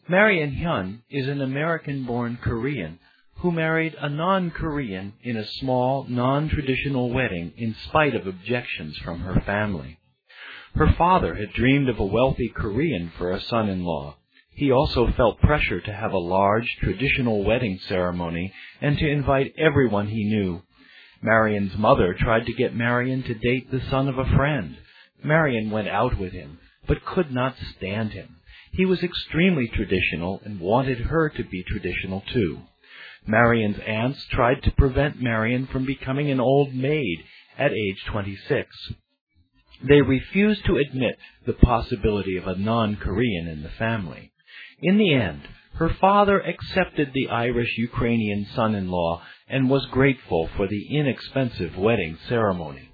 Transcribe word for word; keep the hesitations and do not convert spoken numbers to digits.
Marian Hyun is an American-born Korean who married a non-Korean in a small, non-traditional wedding in spite of objections from her family. Her father had dreamed of a wealthy Korean for a son-in-law. He also felt pressure to have a large, traditional wedding ceremony and to invite everyone he knew. Marian's mother tried to get Marian to date the son of a friend. Marian went out with him, but could not stand him. He was extremely traditional and wanted her to be traditional too. Marian's aunts tried to prevent Marian from becoming an old maid at age twenty-six. They refused to admit the possibility of a non-Korean in the family. In the end, her father accepted the Irish-Ukrainian son-in-law and was grateful for the inexpensive wedding ceremony.